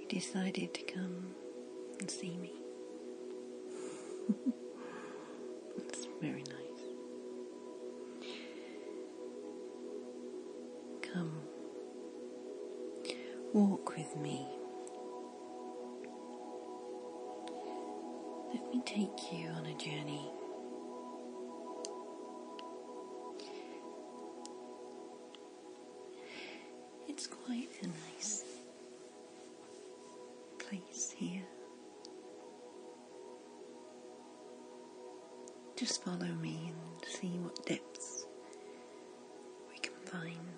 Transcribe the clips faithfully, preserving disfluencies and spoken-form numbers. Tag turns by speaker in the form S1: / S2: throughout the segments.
S1: you decided to come and see me. It's very nice. Come, walk with me. Let me take you on a journey. It's quite a nice place here. Just follow me and see what depths we can find.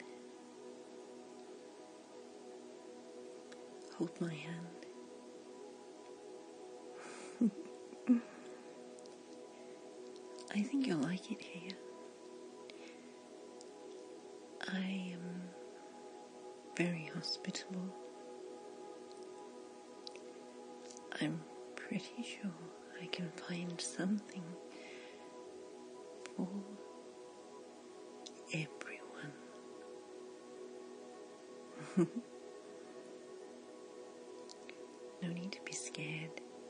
S1: Hold my hand. I think you'll like it here. I am very hospitable. I'm pretty sure I can find something for everyone. No need to be scared.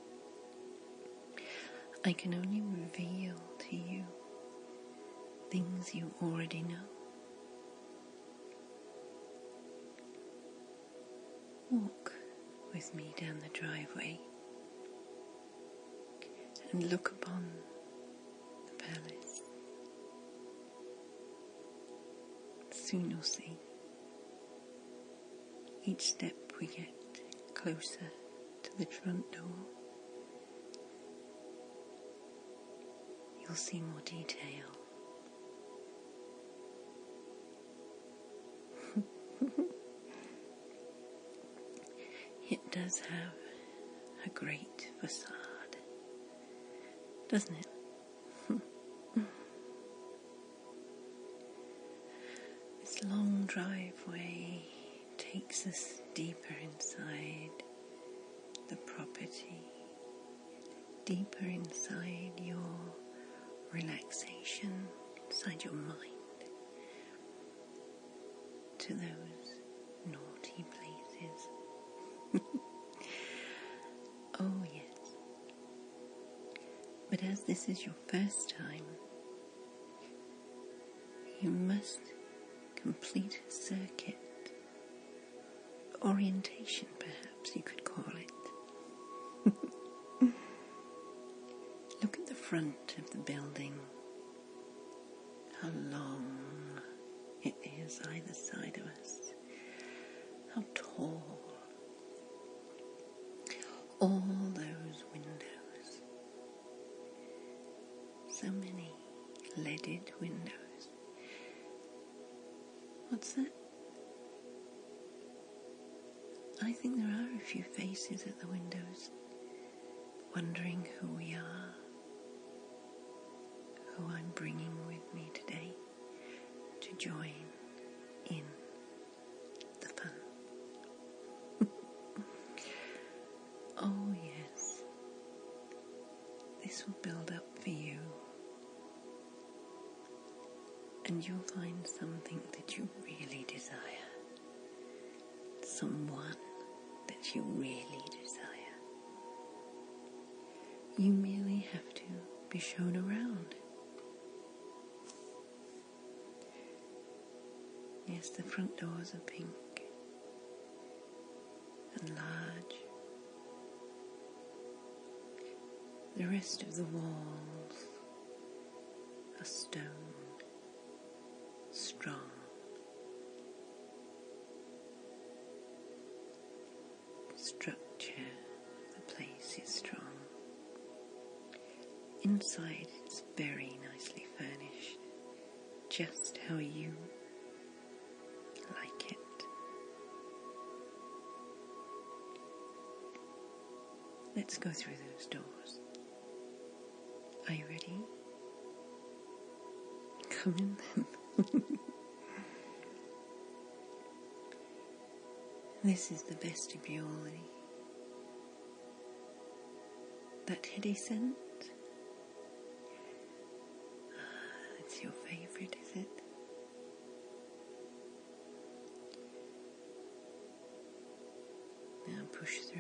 S1: I can only reveal to you things you already know. Walk with me down the driveway and look upon the palace. Soon you'll see. Each step we get closer to the front door, you'll see more detail. It does have a great facade, doesn't it? This long driveway takes us deeper inside the property, deeper inside your relaxation, inside your mind, to those naughty places. Oh yes. But as this is your first time, you must complete a circuit. Orientation, perhaps you could call it. Look at the front of the building. How long it is either side of us. How tall. All those windows. So many leaded windows. What's that? I think there are a few faces at the windows, wondering who we are, who I'm bringing with me today to join in the fun. Oh yes, this will build up for you, and you'll find something that you really desire, someone that you really desire. You merely have to be shown around. Yes, the front doors are pink and large. The rest of the walls are stone, strong. Structure, the place is strong. Inside it's very nicely furnished, just how you like it. Let's go through those doors. Are you ready? Come in then. This is the vestibule. That heady scent? Ah, it's your favourite, is it? Now push through.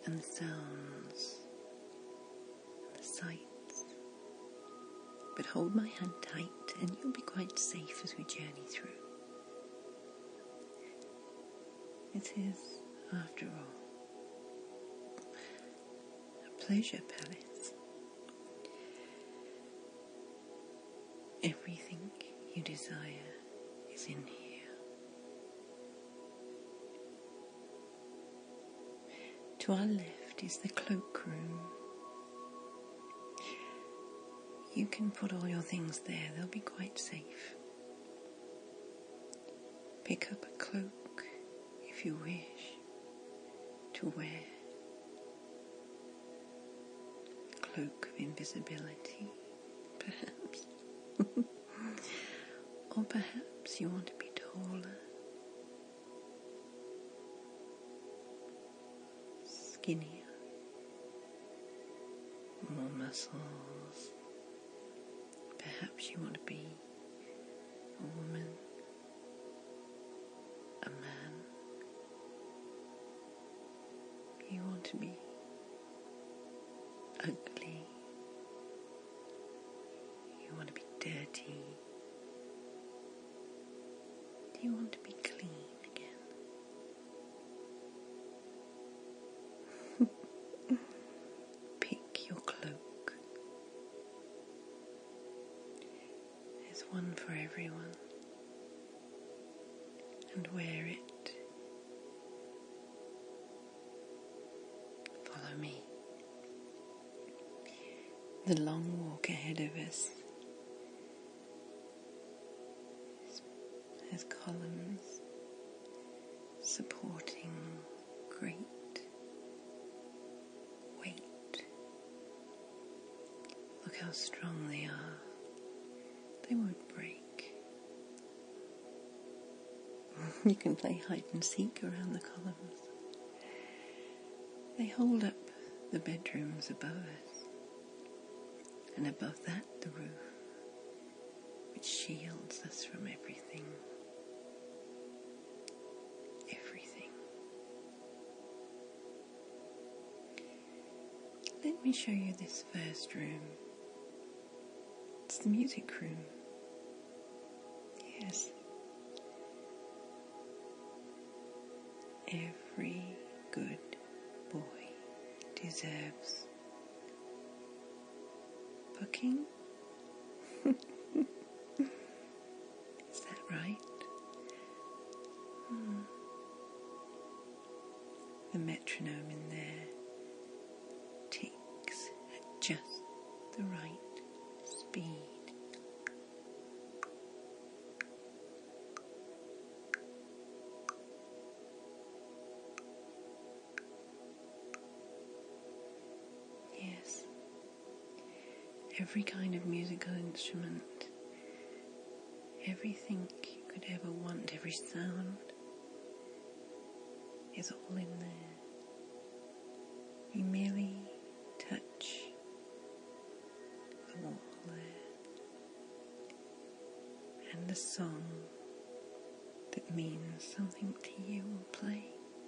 S1: and the sounds and the sights. But hold my hand tight and you'll be quite safe as we journey through. It is, after all, a pleasure palace. Everything you desire is in here. To our left is the cloakroom. You can put all your things there, they'll be quite safe. Pick up a cloak if you wish to wear. A cloak of invisibility, perhaps. Or perhaps you want to be taller, skinnier, more muscles. Perhaps you want to be a woman, a man. You want to be ugly. You want to be dirty. Do you want to be clean again? Pick your cloak. There's one for everyone. And wear it. Follow me. The long walk ahead of us has columns supporting great weight. Look how strong they are. They won't break. You can play hide and seek around the columns. They hold up the bedrooms above us, and above that the roof, which shields us from everything. Everything. Let me show you this first room. It's the music room. Yes. Every good boy deserves booking. Is that right? Hmm. The metronome in there ticks at just the right speed. Yes. Every kind of musical instrument, everything you could ever want, every sound is all in there. You merely touch the wall there, and the song that means something to you will play.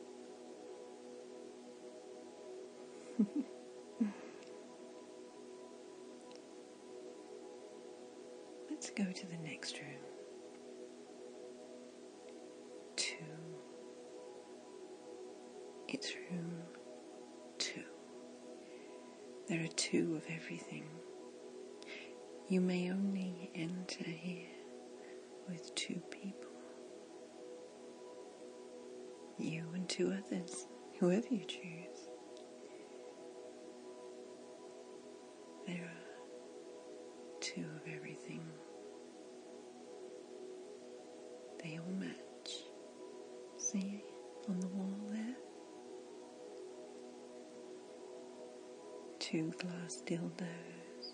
S1: Let's go to the next room. Two. It's room two. There are two of everything. You may only enter here with two people. You and two others, whoever you choose. There are two of everything. They all match. See, on the wall there? Two glass dildos.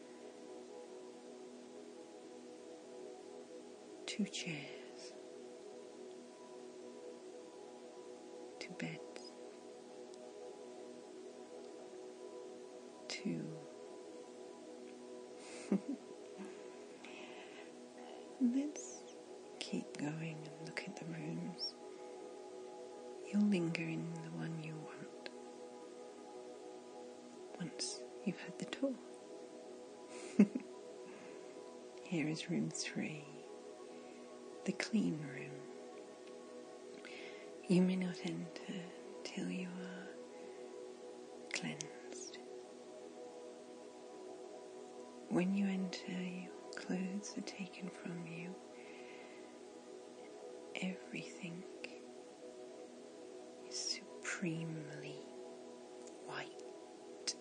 S1: Two chairs. Two beds. Two. Let's keep going and look at the rooms. You'll linger in the one you want. you've had the tour. Here is room three, the clean room. You may not enter till you are cleansed. When you enter, your clothes are taken from you. Everything is supremely white.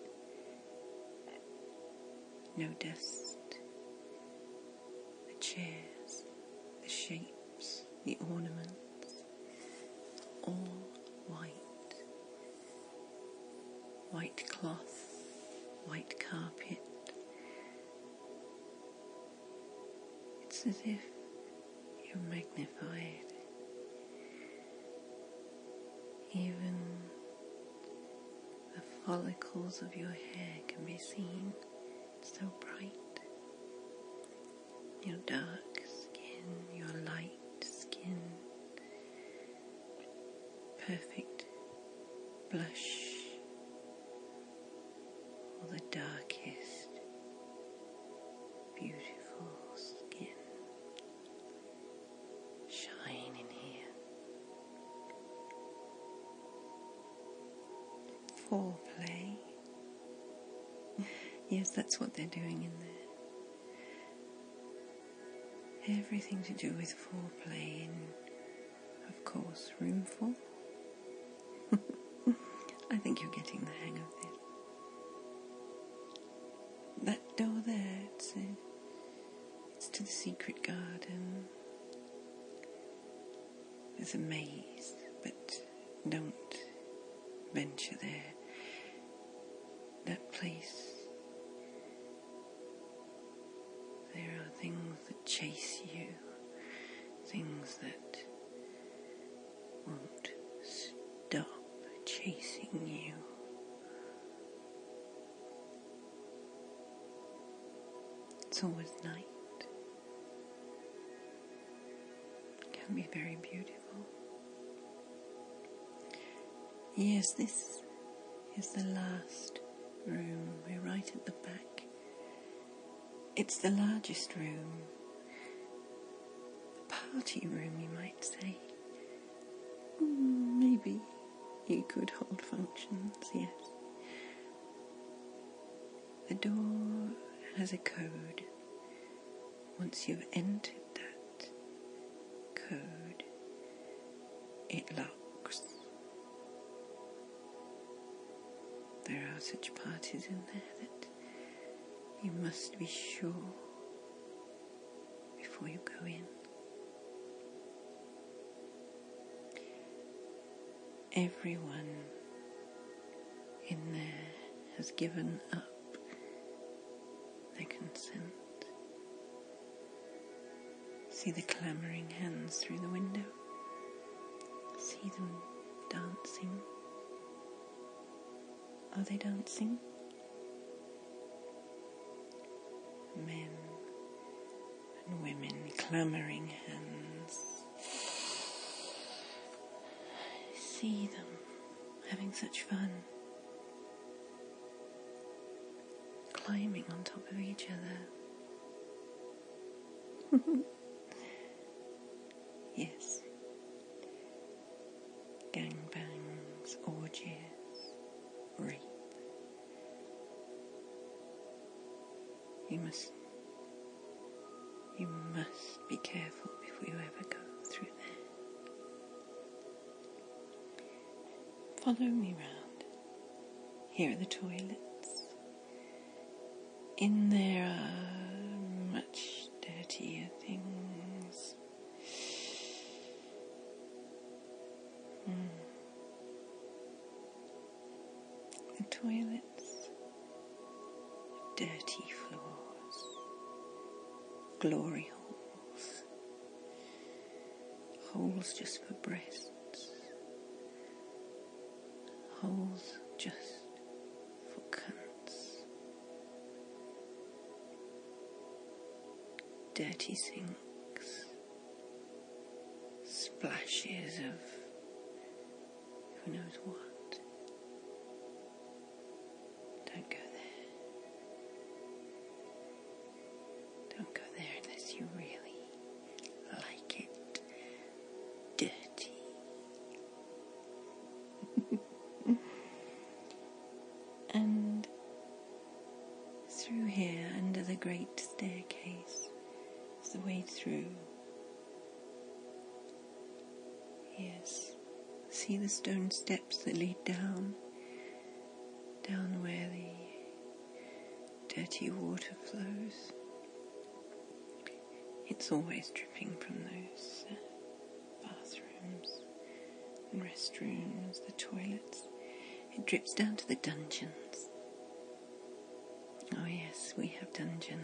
S1: No dust. The chairs, the shapes, the ornaments, all white. White cloth, white carpet. It's as if you're magnified. Even the follicles of your hair can be seen. It's so bright. Your dark skin, your light skin. Perfect blush. Or the darkest, beautiful skin. Shine in here. Foreplay. Yes, that's what they're doing in there. Everything to do with foreplay in, of course, room four. I think you're getting the hang of this. That door there, it's, a, it's to the secret garden. There's a maze, but don't venture there. That place, there are things that chase you, things that won't stop chasing you. It's always night. It can be very beautiful. Yes, this is the last room. We're right at the back. It's the largest room. The party room, you might say. Maybe you could hold functions, yes. The door has a code. Once you've entered that code, it locks. There are such parties in there that you must be sure before you go in. Everyone in there has given up their consent. See the clamouring hands through the window. See them dancing. Are they dancing? Men and women, clamouring hands. See them having such fun. Climbing on top of each other. Yes. Gangbangs, orgies, rape. You must, you must be careful before you ever go through there. Follow me round. Here are the toilets. In there are much dirtier things. Mm. The toilets, dirty floors, glory holes, holes just for breasts, holes just for cunts, dirty sinks, splashes of who knows what. Don't go there. great staircase is the way through. Yes, see the stone steps that lead down, down where the dirty water flows. It's always dripping from those uh, bathrooms and restrooms, the toilets. It drips down to the dungeons. Oh yes, we have dungeons.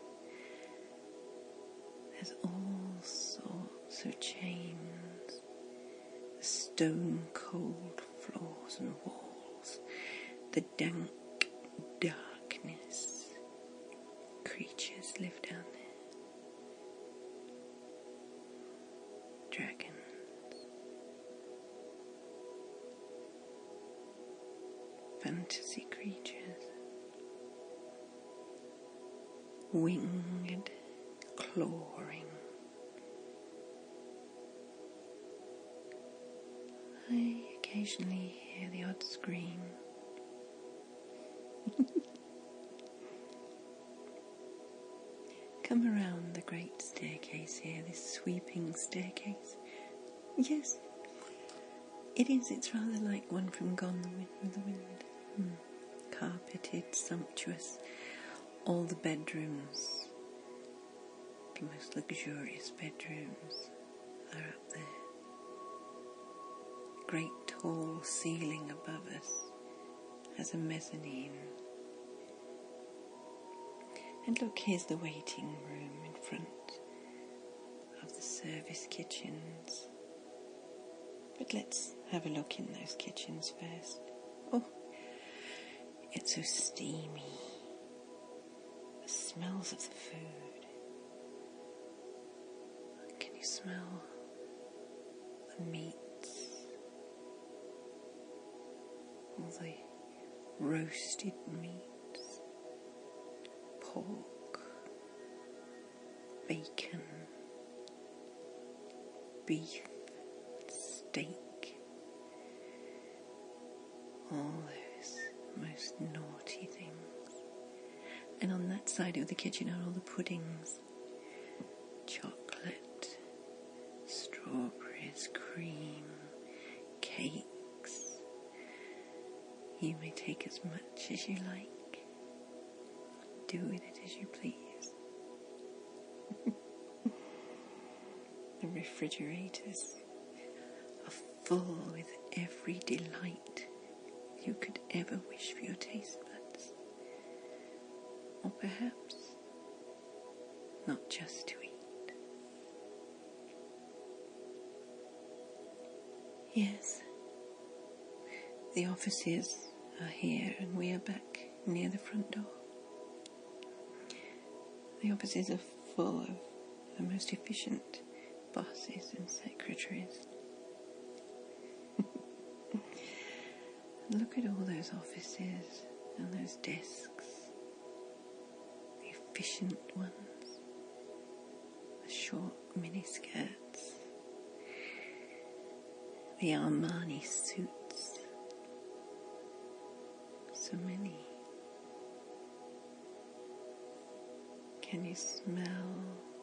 S1: There's all sorts of chains, the stone cold floors and walls, the dank darkness. Creatures live down there. Dragons. Fantasy creatures. Winged, clawing. I occasionally hear the odd scream. Come around the great staircase here, this sweeping staircase. Yes, it is. It's rather like one from Gone with the Wind. Hmm. Carpeted, sumptuous. All the bedrooms, the most luxurious bedrooms, are up there. Great tall ceiling above us has a mezzanine. And look, here's the waiting room in front of the service kitchens. But let's have a look in those kitchens first. Oh, it's so steamy. The smells of the food. Can you smell the meats? All the roasted meats. Pork, bacon, beef, steak, all those most naughty things. And on that side of the kitchen are all the puddings, chocolate, strawberries, cream, cakes. You may take as much as you like. Do with it as you please. The refrigerators are full with every delight you could ever wish for your taste buds. Or perhaps not just to eat. Yes, the offices are here and we are back near the front door. The offices are full of the most efficient bosses and secretaries. Look at all those offices and those desks. The efficient ones. The short miniskirts. The Armani suits. So many. Can you smell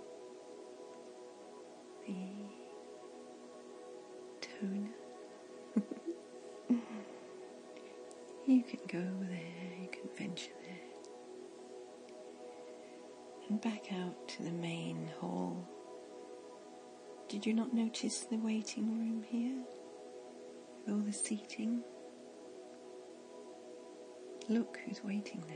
S1: the toner? You can go there, you can venture there. And back out to the main hall. Did you not notice the waiting room here? With all the seating? Look who's waiting there.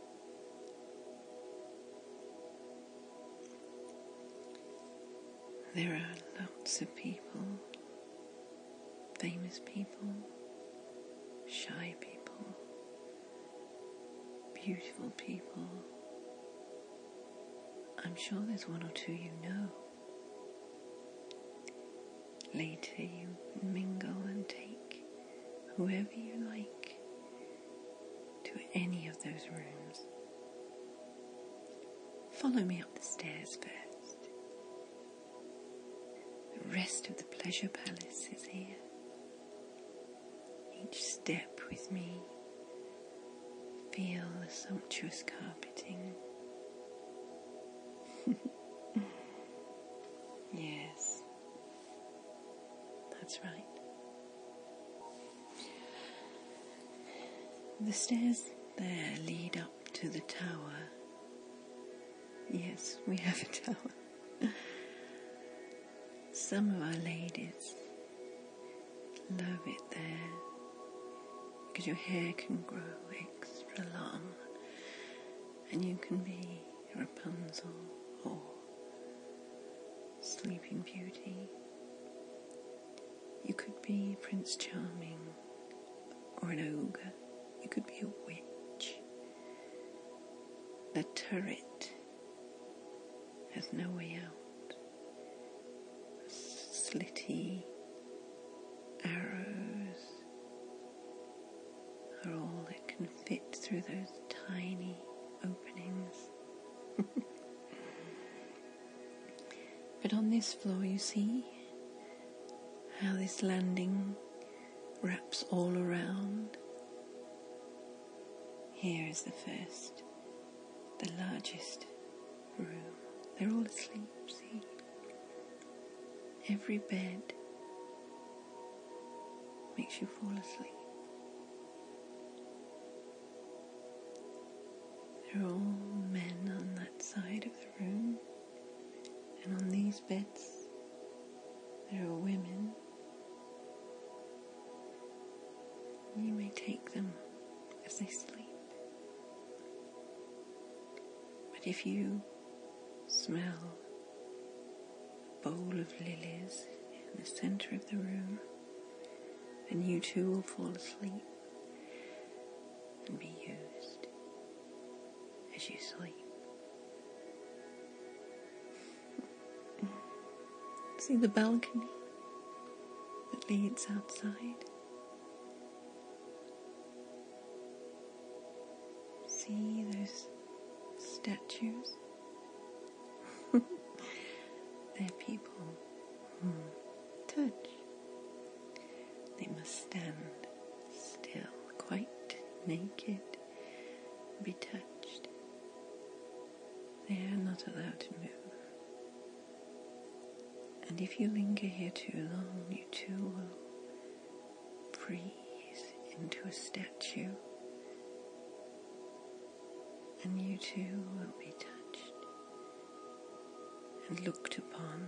S1: There are lots of people, famous people, shy people, beautiful people. I'm sure there's one or two you know. Later you mingle and take whoever you like to any of those rooms. Follow me up the stairs first. The rest of the pleasure palace is here. Each step with me. Feel the sumptuous carpeting. Yes, that's right. The stairs there lead up to the tower. Yes, we have a tower. Some of our ladies love it there because your hair can grow extra long and you can be Rapunzel or Sleeping Beauty. You could be Prince Charming or an ogre. You could be a witch. The turret has no way out. Slitty arrows are all that can fit through those tiny openings. But on this floor you see how this landing wraps all around. Here is the first, the largest room. They're all asleep, see? Every bed makes you fall asleep. They're all men on that side of the room, and on these beds there are women. You may take them as they sleep. But if you smell a bowl of lilies in the centre of the room, then you too will fall asleep and be used as you sleep. See the balcony that leads outside? See those statues? They're people. Hmm. Touch. They must stand still, quite naked, be touched. They are not allowed to move. And if you linger here too long, you too will freeze into a statue. And you too will be touched and looked upon.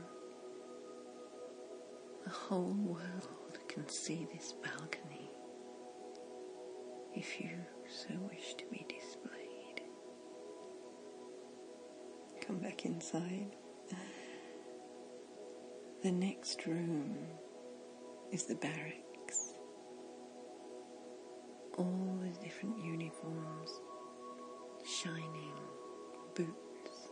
S1: The whole world can see this balcony if you so wish to be displayed. Come back inside. The next room is the barracks. All the different uniforms, shining boots.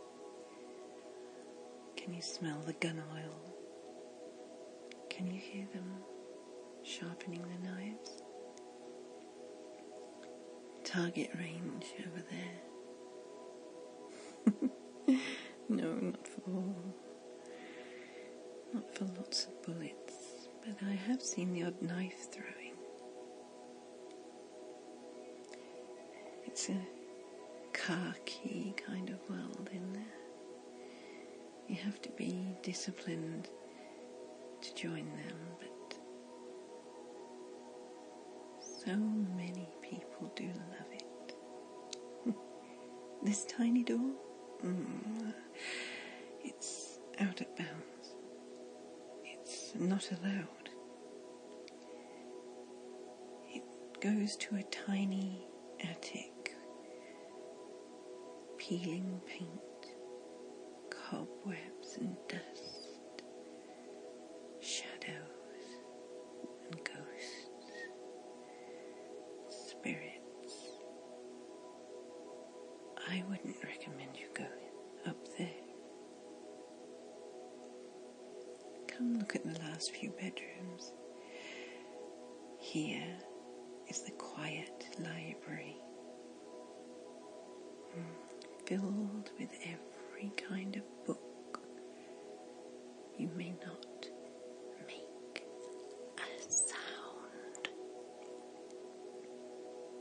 S1: Can you smell the gun oil? Can you hear them sharpening the knives? Target range over there. No, not for not for lots of bullets, but I have seen the odd knife throwing. It's a khaki kind of world in there. You have to be disciplined to join them, but so many people do love it. This tiny door, mm, it's out of bounds. It's not allowed. It goes to a tiny attic, peeling paint, cobwebs and dust, shadows and ghosts, spirits. I wouldn't recommend you go up there. Come look at the last few bedrooms. Here is the quiet library, filled with every kind of book. You may not make a sound.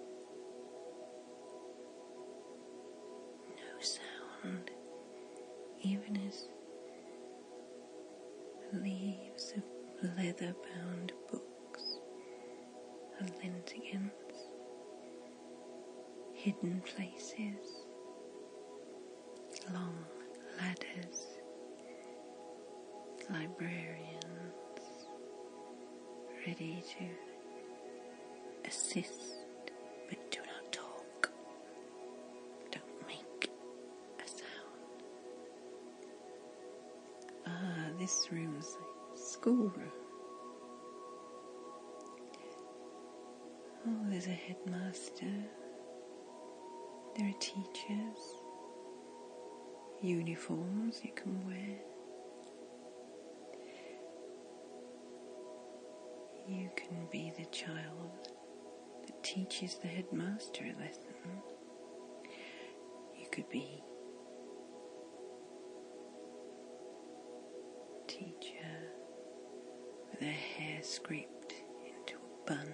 S1: No sound. even as leaves of leather-bound books are lent against hidden places, long ladders, librarians ready to assist, but do not talk, don't make a sound. Ah, this room's a schoolroom. Oh, there's a headmaster, there are teachers, uniforms you can wear. You can be the child that teaches the headmaster a lesson. You could be a teacher with their hair scraped into a bun.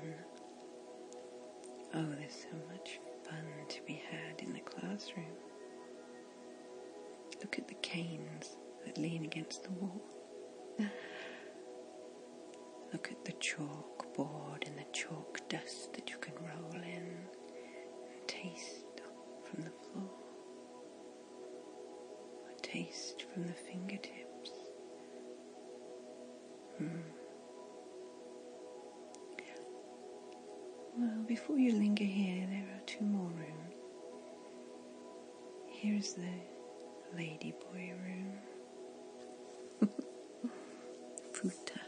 S1: Oh, there's so much fun to be had in the classroom. Look at the canes that lean against the wall. Look at the chalkboard and the chalk dust that you can roll in and taste from the floor, or taste from the fingertips. Hmm. Well, before you linger here, there are two more rooms. Here's the ladyboy room. Futa.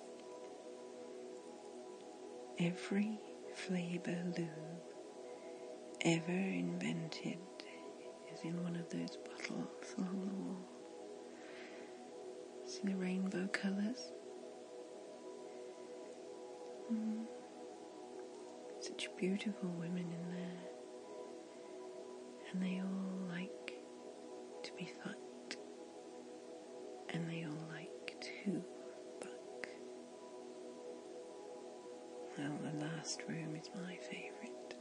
S1: Every flavour lube ever invented is in one of those bottles along the wall. See the rainbow colours? Mm. Such beautiful women in there, and they all like to be fucked, and they all like to fuck. Well, the last room is my favourite.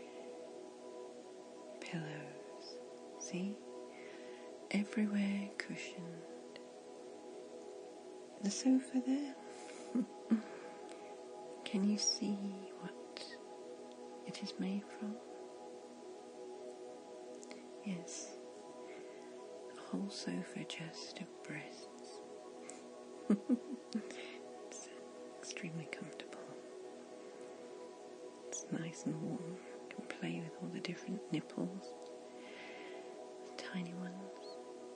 S1: Pillows, see? Everywhere cushioned. The sofa there? Can you see what it is made from? Yes, a whole sofa just of breasts. It's extremely comfortable. It's nice and warm. You can play with all the different nipples. The tiny ones,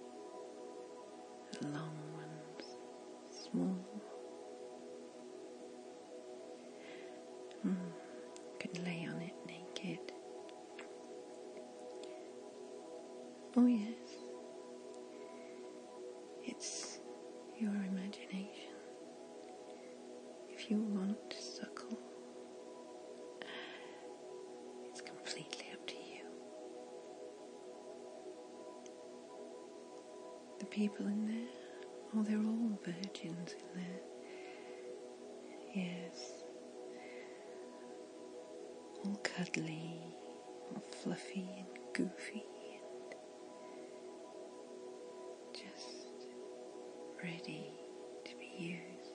S1: the long ones, small. Mm. You can lay on it naked. Oh yes, it's your imagination. If you want to suckle, it's completely up to you. The people in there, oh, they're all virgins in there. Yes. All cuddly, all fluffy and goofy, and just ready to be used.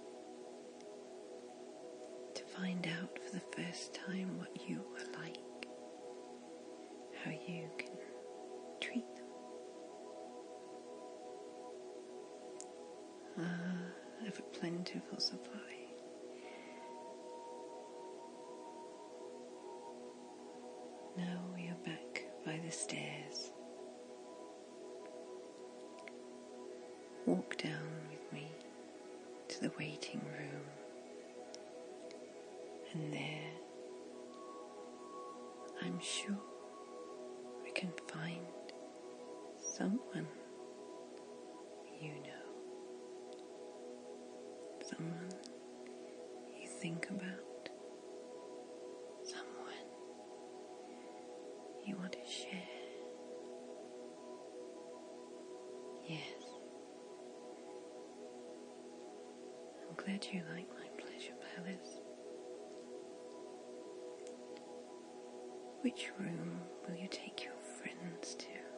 S1: To find out for the first time what you are like, how you can treat them. Ah, I have a plentiful supply. Now we are back by the stairs. Walk down with me to the waiting room, and there, I'm sure we can find someone you know, someone you think about. You want to share? Yes. I'm glad you like my pleasure palace. Which room will you take your friends to?